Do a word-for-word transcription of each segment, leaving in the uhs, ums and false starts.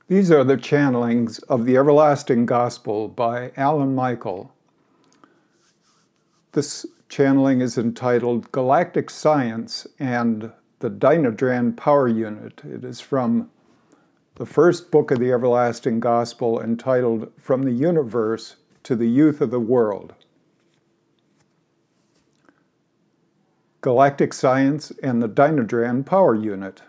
These are the channelings of the Everlasting Gospel by Alan Michael. This channeling is entitled Galactic Science and the Dynadran Power Unit. It is from the first book of the Everlasting Gospel entitled From the Universe to the Youth of the World. Galactic Science and the Dynadran Power Unit.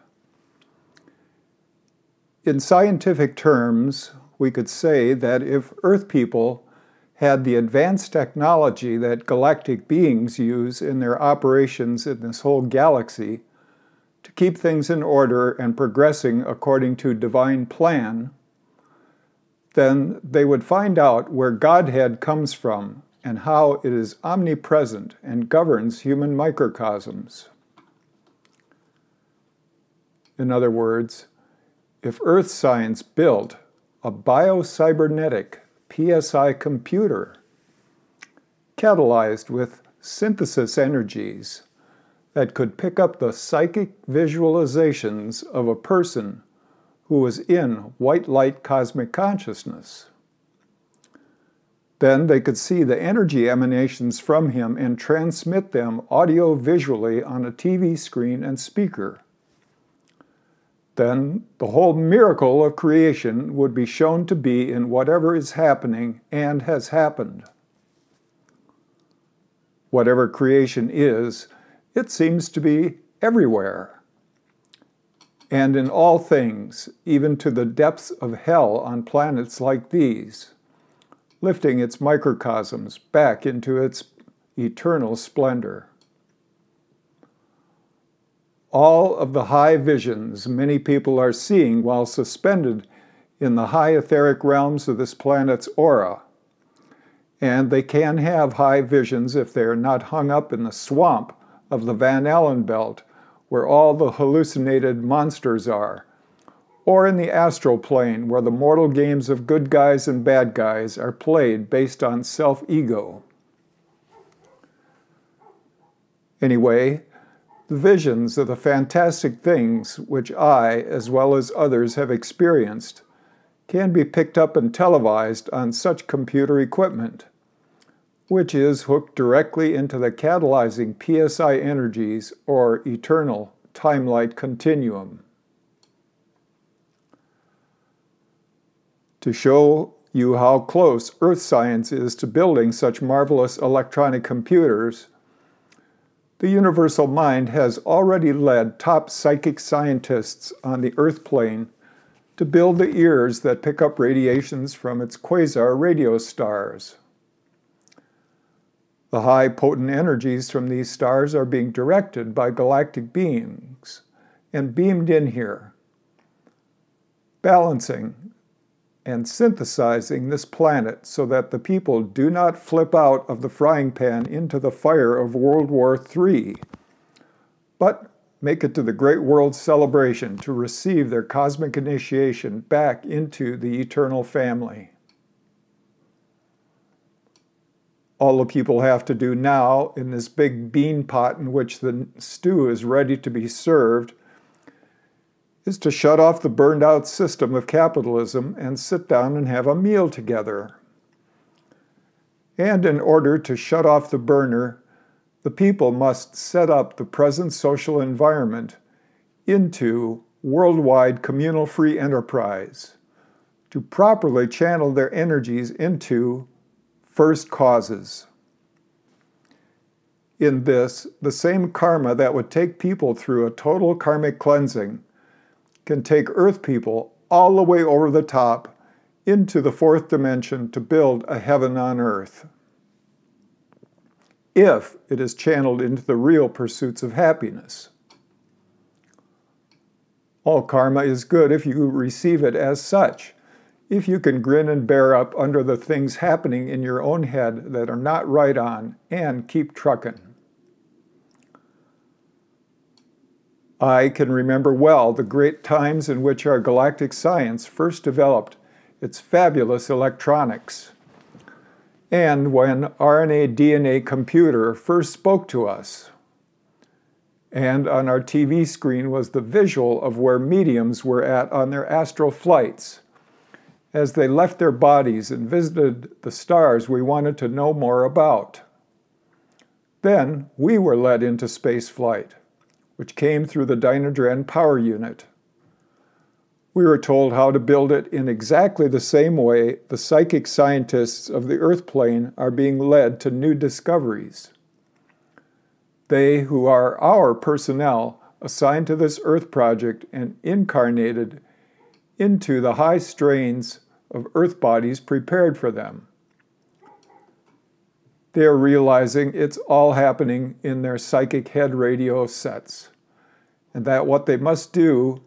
In scientific terms, we could say that if Earth people had the advanced technology that galactic beings use in their operations in this whole galaxy to keep things in order and progressing according to divine plan, then they would find out where Godhead comes from and how it is omnipresent and governs human microcosms. In other words, if Earth science built a biocybernetic P S I computer catalyzed with synthesis energies that could pick up the psychic visualizations of a person who was in white light cosmic consciousness, then they could see the energy emanations from him and transmit them audio-visually on a T V screen and speaker. Then the whole miracle of creation would be shown to be in whatever is happening and has happened. Whatever creation is, it seems to be everywhere. And in all things, even to the depths of hell on planets like these, lifting its microcosms back into its eternal splendor. All of the high visions many people are seeing while suspended in the high etheric realms of this planet's aura. And they can have high visions if they are not hung up in the swamp of the Van Allen belt where all the hallucinated monsters are, or in the astral plane where the mortal games of good guys and bad guys are played based on self-ego. Anyway, the visions of the fantastic things which I, as well as others, have experienced can be picked up and televised on such computer equipment, which is hooked directly into the catalyzing P S I energies or eternal time-light continuum. To show you how close Earth science is to building such marvelous electronic computers, the universal mind has already led top psychic scientists on the Earth plane to build the ears that pick up radiations from its quasar radio stars. The high potent energies from these stars are being directed by galactic beings and beamed in here, balancing and synthesizing this planet so that the people do not flip out of the frying pan into the fire of World War Three, but make it to the great world celebration to receive their cosmic initiation back into the eternal family. All the people have to do now in this big bean pot in which the stew is ready to be served is to shut off the burned out system of capitalism and sit down and have a meal together. And in order to shut off the burner, the people must set up the present social environment into worldwide communal free enterprise to properly channel their energies into first causes. In this, the same karma that would take people through a total karmic cleansing can take Earth people all the way over the top into the fourth dimension to build a heaven on Earth, if it is channeled into the real pursuits of happiness. All karma is good if you receive it as such, if you can grin and bear up under the things happening in your own head that are not right on and keep trucking. I can remember well the great times in which our galactic science first developed its fabulous electronics, and when R N A D N A computer first spoke to us. And on our T V screen was the visual of where mediums were at on their astral flights, As they left their bodies and visited the stars we wanted to know more about. Then we were led into space flight, which came through the Dynadren power unit. We were told how to build it in exactly the same way the psychic scientists of the Earth plane are being led to new discoveries. They who are our personnel assigned to this Earth project and incarnated into the high strains of Earth bodies prepared for them. They are realizing it's all happening in their psychic head radio sets, and that what they must do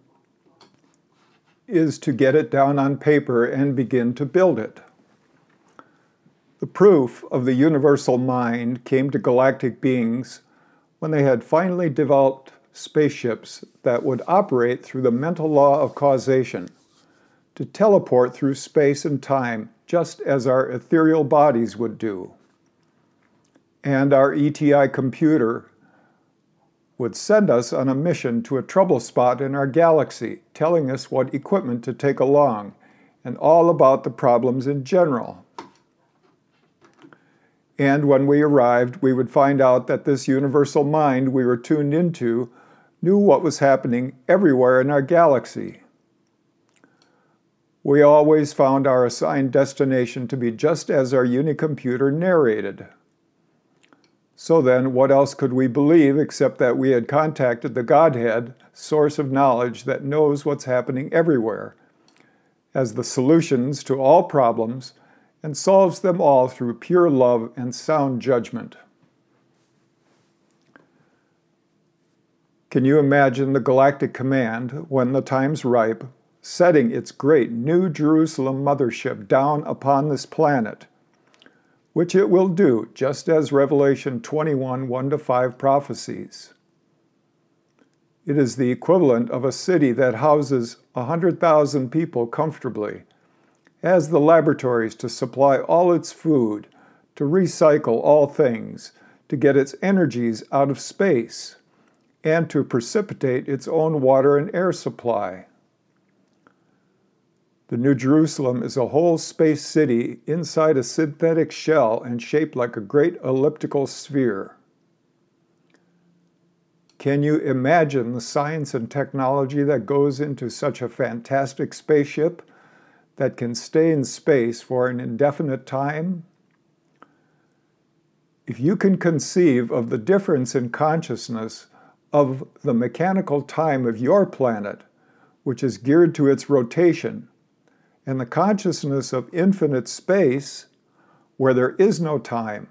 is to get it down on paper and begin to build it. The proof of the universal mind came to galactic beings when they had finally developed spaceships that would operate through the mental law of causation, to teleport through space and time just as our ethereal bodies would do. And our E T I computer would send us on a mission to a trouble spot in our galaxy, telling us what equipment to take along, and all about the problems in general. And when we arrived, we would find out that this universal mind we were tuned into knew what was happening everywhere in our galaxy. We always found our assigned destination to be just as our unicomputer narrated. So then, what else could we believe except that we had contacted the Godhead, source of knowledge that knows what's happening everywhere, as the solutions to all problems, and solves them all through pure love and sound judgment? Can you imagine the Galactic Command, when the time's ripe, setting its great New Jerusalem mothership down upon this planet, which it will do, just as Revelation twenty-one, one to five prophesies. It is the equivalent of a city that houses one hundred thousand people comfortably, has the laboratories to supply all its food, to recycle all things, to get its energies out of space, and to precipitate its own water and air supply. The New Jerusalem is a whole space city inside a synthetic shell and shaped like a great elliptical sphere. Can you imagine the science and technology that goes into such a fantastic spaceship that can stay in space for an indefinite time? If you can conceive of the difference in consciousness of the mechanical time of your planet, which is geared to its rotation, and the consciousness of infinite space, where there is no time,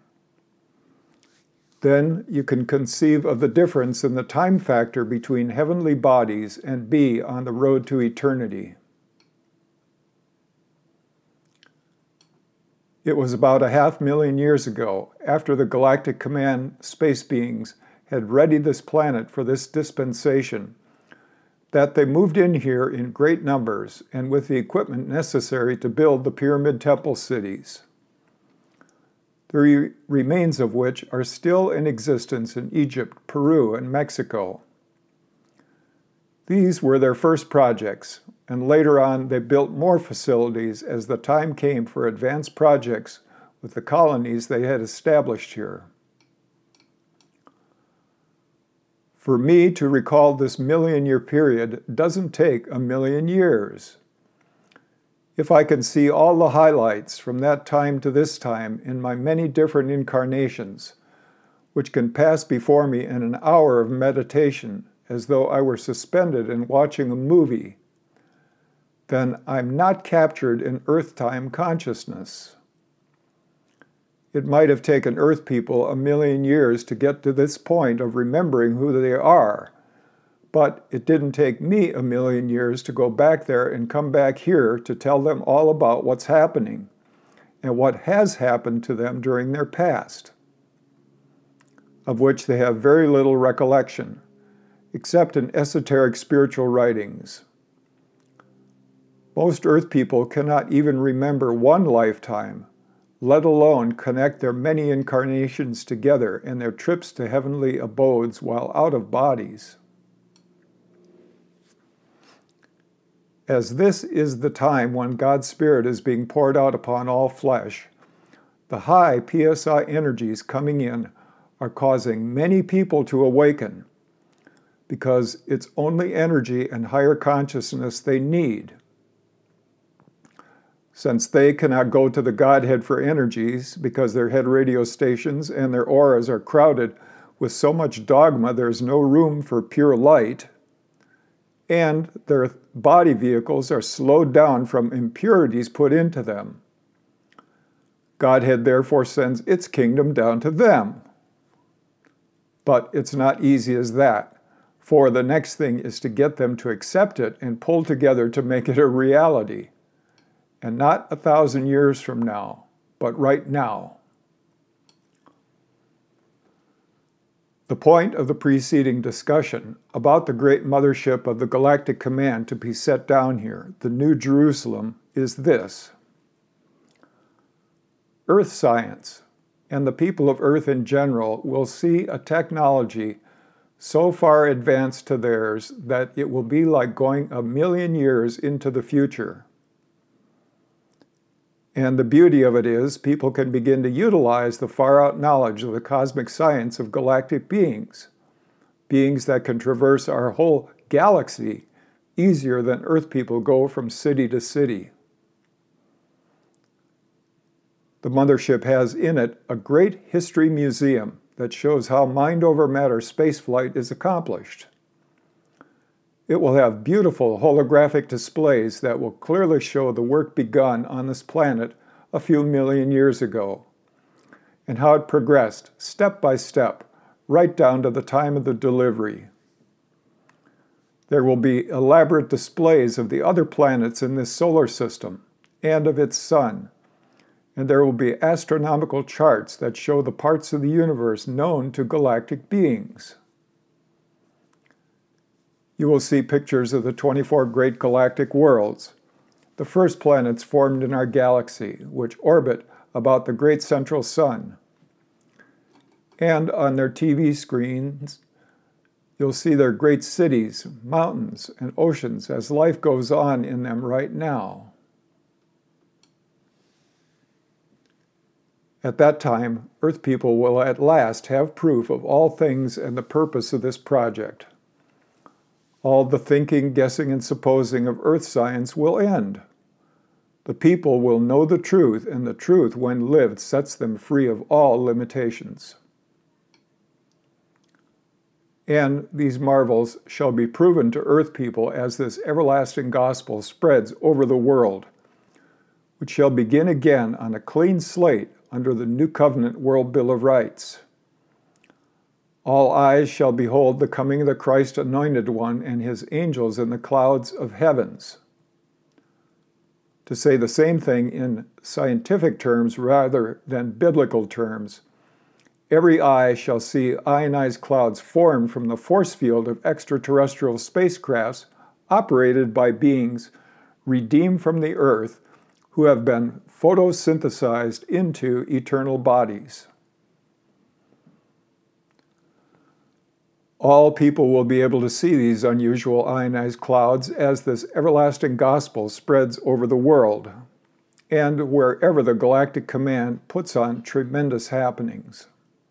then you can conceive of the difference in the time factor between heavenly bodies and be on the road to eternity. It was about a half million years ago, after the Galactic Command space beings had readied this planet for this dispensation, that they moved in here in great numbers and with the equipment necessary to build the pyramid temple cities, the re- remains of which are still in existence in Egypt, Peru, and Mexico. These were their first projects, and later on they built more facilities as the time came for advanced projects with the colonies they had established here. For me to recall this million-year period doesn't take a million years. If I can see all the highlights from that time to this time in my many different incarnations, which can pass before me in an hour of meditation as though I were suspended and watching a movie, then I'm not captured in earth-time consciousness. It might have taken Earth people a million years to get to this point of remembering who they are, but it didn't take me a million years to go back there and come back here to tell them all about what's happening and what has happened to them during their past, of which they have very little recollection, except in esoteric spiritual writings. Most Earth people cannot even remember one lifetime, let alone connect their many incarnations together and their trips to heavenly abodes while out of bodies. As this is the time when God's Spirit is being poured out upon all flesh, the high P S I energies coming in are causing many people to awaken, because it's only energy and higher consciousness they need. Since they cannot go to the Godhead for energies because their head radio stations and their auras are crowded with so much dogma there's no room for pure light, and their body vehicles are slowed down from impurities put into them, Godhead therefore sends its kingdom down to them. But it's not easy as that, for the next thing is to get them to accept it and pull together to make it a reality. And not a thousand years from now, but right now. The point of the preceding discussion about the great mothership of the Galactic Command to be set down here, the New Jerusalem, is this. Earth science and the people of Earth in general will see a technology so far advanced to theirs that it will be like going a million years into the future. And the beauty of it is, people can begin to utilize the far-out knowledge of the cosmic science of galactic beings, beings that can traverse our whole galaxy easier than Earth people go from city to city. The mothership has in it a great history museum that shows how mind-over-matter spaceflight is accomplished. It will have beautiful holographic displays that will clearly show the work begun on this planet a few million years ago, and how it progressed step by step, right down to the time of the delivery. There will be elaborate displays of the other planets in this solar system and of its sun, and there will be astronomical charts that show the parts of the universe known to galactic beings. You will see pictures of the twenty-four great galactic worlds, the first planets formed in our galaxy, which orbit about the great central sun. And on their T V screens, you'll see their great cities, mountains, and oceans as life goes on in them right now. At that time, Earth people will at last have proof of all things and the purpose of this project. All the thinking, guessing, and supposing of earth science will end. The people will know the truth, and the truth, when lived, sets them free of all limitations. And these marvels shall be proven to earth people as this everlasting gospel spreads over the world, which shall begin again on a clean slate under the New Covenant World Bill of Rights. All eyes shall behold the coming of the Christ Anointed One and his angels in the clouds of heavens. To say the same thing in scientific terms rather than biblical terms, every eye shall see ionized clouds formed from the force field of extraterrestrial spacecrafts operated by beings redeemed from the earth who have been photosynthesized into eternal bodies. All people will be able to see these unusual ionized clouds as this everlasting gospel spreads over the world, and wherever the Galactic Command puts on tremendous happenings.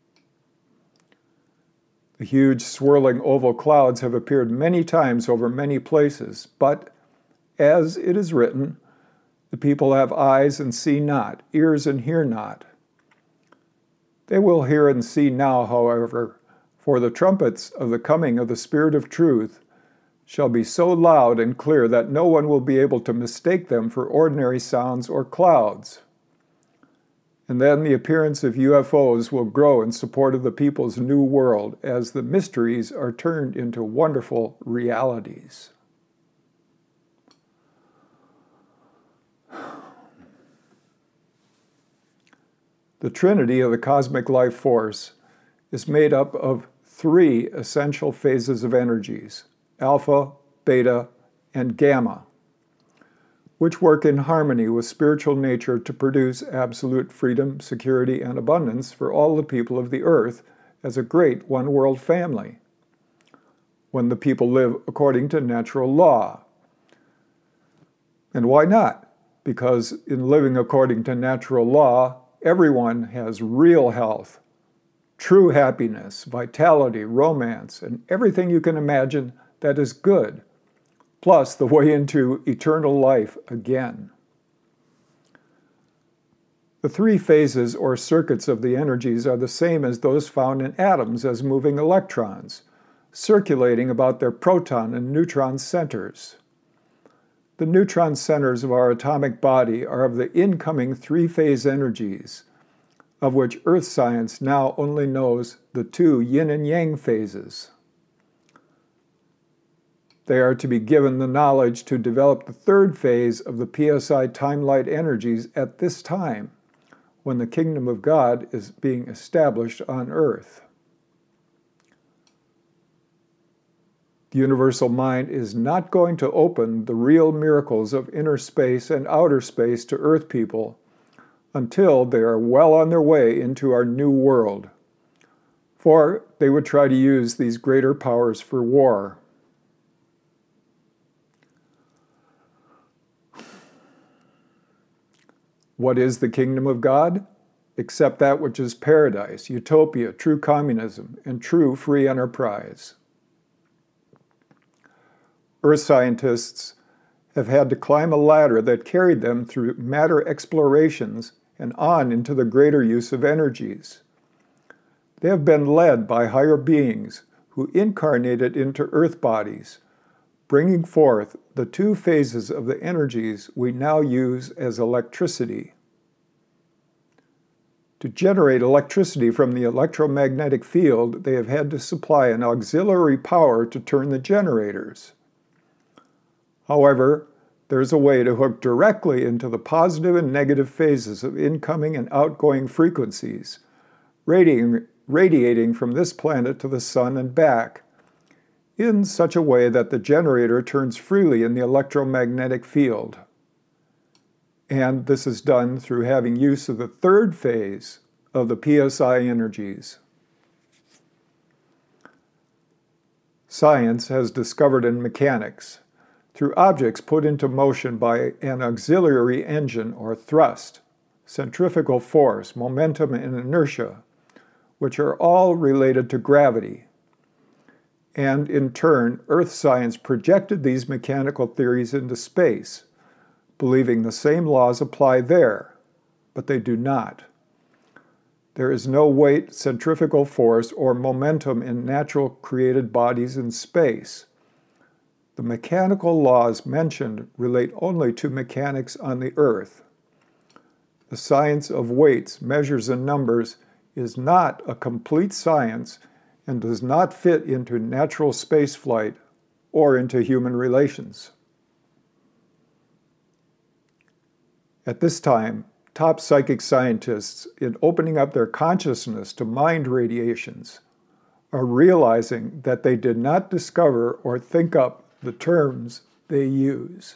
The huge swirling oval clouds have appeared many times over many places, but, as it is written, the people have eyes and see not, ears and hear not. They will hear and see now, however, for the trumpets of the coming of the Spirit of truth shall be so loud and clear that no one will be able to mistake them for ordinary sounds or clouds. And then the appearance of U F Os will grow in support of the people's new world as the mysteries are turned into wonderful realities. The Trinity of the cosmic life force is made up of three essential phases of energies, alpha, beta, and gamma, which work in harmony with spiritual nature to produce absolute freedom, security, and abundance for all the people of the earth as a great one-world family, when the people live according to natural law. And why not? Because in living according to natural law, everyone has real health, true happiness, vitality, romance, and everything you can imagine that is good, plus the way into eternal life again. The three phases or circuits of the energies are the same as those found in atoms as moving electrons, circulating about their proton and neutron centers. The neutron centers of our atomic body are of the incoming three-phase energies, of which Earth science now only knows the two yin and yang phases. They are to be given the knowledge to develop the third phase of the P S I time-light energies at this time, when the kingdom of God is being established on earth. The universal mind is not going to open the real miracles of inner space and outer space to earth people until they are well on their way into our new world, for they would try to use these greater powers for war. What is the kingdom of God? Except that which is paradise, utopia, true communism, and true free enterprise. Earth scientists have had to climb a ladder that carried them through matter explorations and on into the greater use of energies. They have been led by higher beings who incarnated into earth bodies, bringing forth the two phases of the energies we now use as electricity. To generate electricity from the electromagnetic field, they have had to supply an auxiliary power to turn the generators. However, there's a way to hook directly into the positive and negative phases of incoming and outgoing frequencies, radiating, radiating from this planet to the sun and back, in such a way that the generator turns freely in the electromagnetic field. And this is done through having use of the third phase of the P S I energies. Science has discovered in mechanics, through objects put into motion by an auxiliary engine or thrust, centrifugal force, momentum, and inertia, which are all related to gravity. And in turn, Earth science projected these mechanical theories into space, believing the same laws apply there, but they do not. There is no weight, centrifugal force, or momentum in natural created bodies in space. The mechanical laws mentioned relate only to mechanics on the Earth. The science of weights, measures, and numbers is not a complete science and does not fit into natural spaceflight or into human relations. At this time, top psychic scientists, in opening up their consciousness to mind radiations, are realizing that they did not discover or think up the terms they use.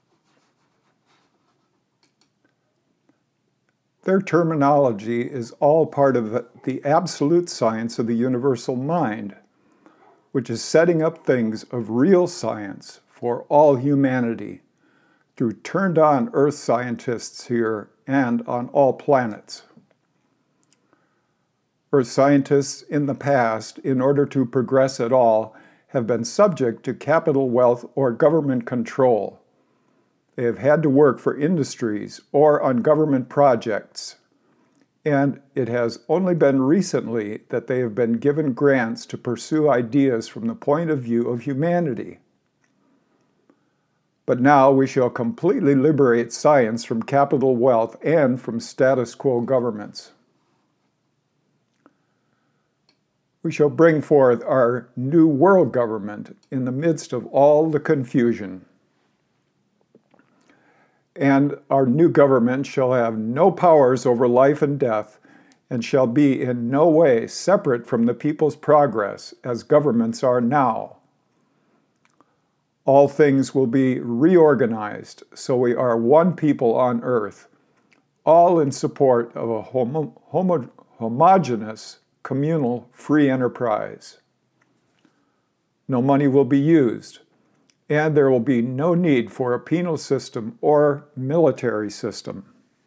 Their terminology is all part of the absolute science of the universal mind, which is setting up things of real science for all humanity through turned-on Earth scientists here and on all planets. Earth scientists in the past, in order to progress at all, have been subject to capital wealth or government control. They have had to work for industries or on government projects. And it has only been recently that they have been given grants to pursue ideas from the point of view of humanity. But now we shall completely liberate science from capital wealth and from status quo governments. We shall bring forth our new world government in the midst of all the confusion. And our new government shall have no powers over life and death, and shall be in no way separate from the people's progress as governments are now. All things will be reorganized, so we are one people on earth, all in support of a homo- homo- homogeneous, communal, free enterprise. No money will be used, and there will be no need for a penal system or military system.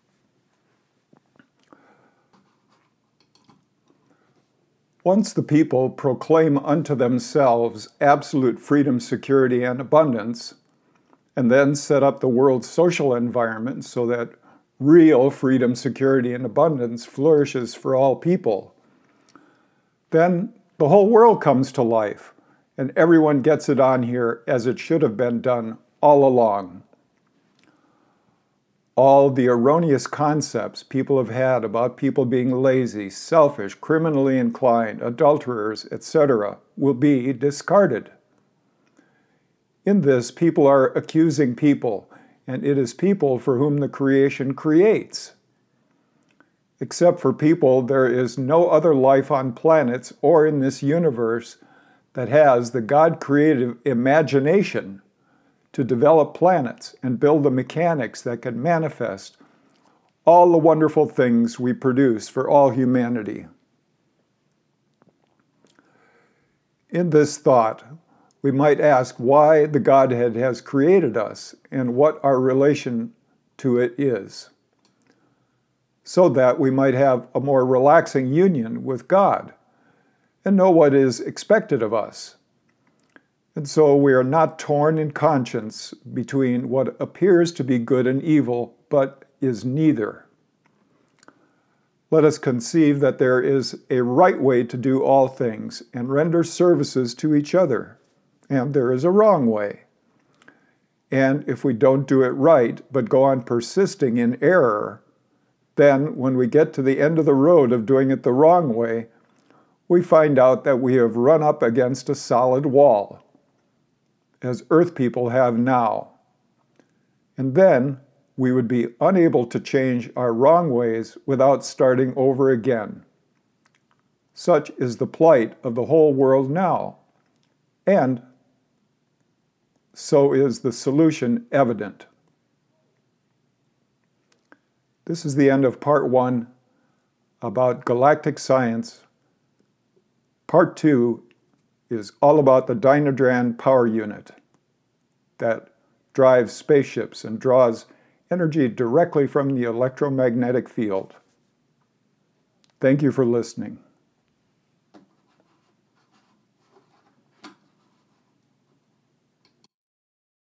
Once the people proclaim unto themselves absolute freedom, security, and abundance, and then set up the world's social environment so that real freedom, security, and abundance flourishes for all people, then the whole world comes to life, and everyone gets it on here as it should have been done all along. All the erroneous concepts people have had about people being lazy, selfish, criminally inclined, adulterers, et cetera will be discarded. In this, people are accusing people, and it is people for whom the creation creates. Except for people, there is no other life on planets or in this universe that has the God-created imagination to develop planets and build the mechanics that can manifest all the wonderful things we produce for all humanity. In this thought, we might ask why the Godhead has created us and what our relation to it is, so that we might have a more relaxing union with God and know what is expected of us. And so we are not torn in conscience between what appears to be good and evil, but is neither. Let us conceive that there is a right way to do all things and render services to each other, and there is a wrong way. And if we don't do it right, but go on persisting in error, then when we get to the end of the road of doing it the wrong way, we find out that we have run up against a solid wall, as earth people have now. And then we would be unable to change our wrong ways without starting over again. Such is the plight of the whole world now, and so is the solution evident. This is the end of part one about galactic science. Part two is all about the Dynadran power unit that drives spaceships and draws energy directly from the electromagnetic field. Thank you for listening.